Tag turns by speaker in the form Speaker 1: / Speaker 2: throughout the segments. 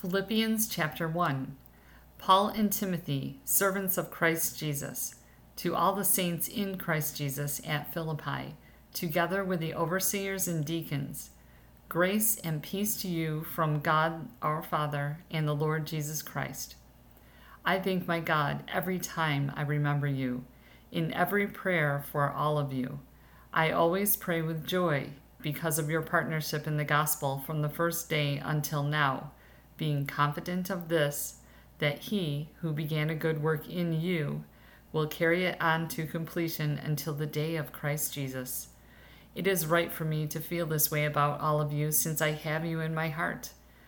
Speaker 1: Philippians chapter 1. Paul and Timothy, servants of Christ Jesus, to all the saints in Christ Jesus at Philippi, together with the overseers and deacons, grace and peace to you from God our Father and the Lord Jesus Christ. I thank my God every time I remember you, in every prayer for all of you. I always pray with joy because of your partnership in the gospel from the first day until now, being confident of this, that he who began a good work in you will carry it on to completion until the day of Christ Jesus. It is right for me to feel this way about all of you, since I have you in my heart.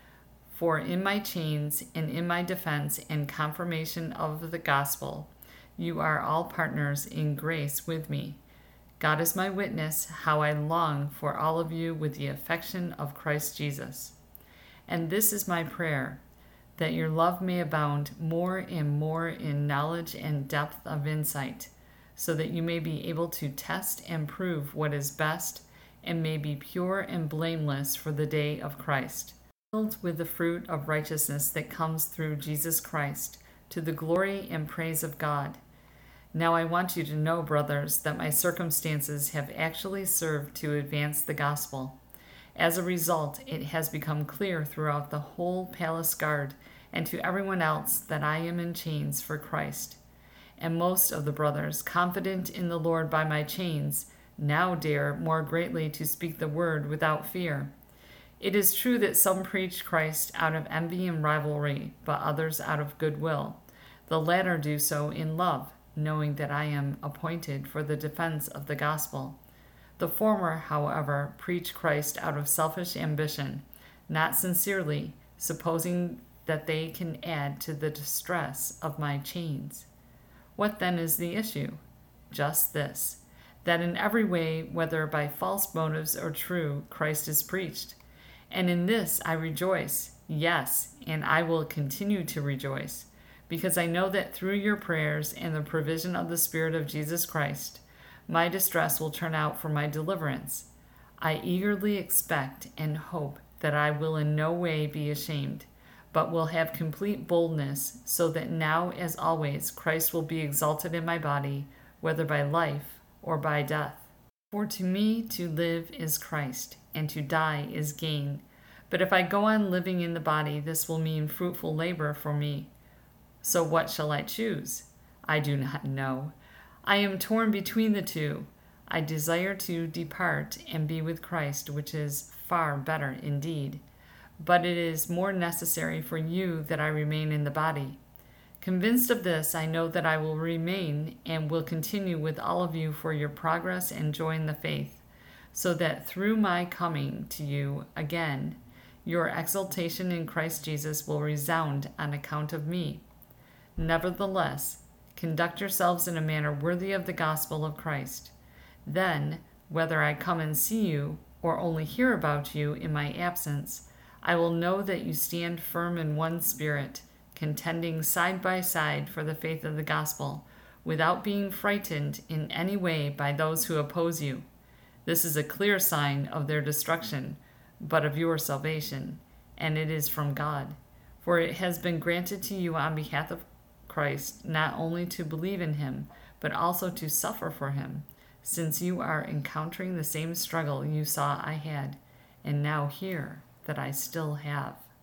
Speaker 1: For in my chains and in my defense and confirmation of the gospel, you are all partners in grace with me. God is my witness how I long for all of you with the affection of Christ Jesus. And this is my prayer, that your love may abound more and more in knowledge and depth of insight, so that you may be able to test and prove what is best, and may be pure and blameless for the day of Christ, filled with the fruit of righteousness that comes through Jesus Christ, to the glory and praise of God. Now I want you to know, brothers, that my circumstances have actually served to advance the gospel. As a result, it has become clear throughout the whole palace guard and to everyone else that I am in chains for Christ. And most of the brothers, confident in the Lord by my chains, now dare more greatly to speak the word without fear. It is true that some preach Christ out of envy and rivalry, but others out of goodwill. The latter do so in love, knowing that I am appointed for the defense of the gospel. The former, however, preach Christ out of selfish ambition, not sincerely, supposing that they can add to the distress of my chains. What then is the issue? Just this, that in every way, whether by false motives or true, Christ is preached. And in this I rejoice, yes, and I will continue to rejoice, because I know that through your prayers and the provision of the Spirit of Jesus Christ, my distress will turn out for my deliverance. I eagerly expect and hope that I will in no way be ashamed, but will have complete boldness, so that now, as always, Christ will be exalted in my body, whether by life or by death. For to me to live is Christ, and to die is gain. But if I go on living in the body, this will mean fruitful labor for me. So what shall I choose? I do not know. I am torn between the two. I desire to depart and be with Christ, which is far better indeed. But it is more necessary for you that I remain in the body. Convinced of this, I know that I will remain and will continue with all of you for your progress and joy in the faith, so that through my coming to you again, your exaltation in Christ Jesus will resound on account of me. Nevertheless, conduct yourselves in a manner worthy of the gospel of Christ. Then, whether I come and see you or only hear about you in my absence, I will know that you stand firm in one spirit, contending side by side for the faith of the gospel, without being frightened in any way by those who oppose you. This is a clear sign of their destruction, but of your salvation, and it is from God. For it has been granted to you on behalf of Christ not only to believe in him, but also to suffer for him, since you are encountering the same struggle you saw I had, and now hear that I still have.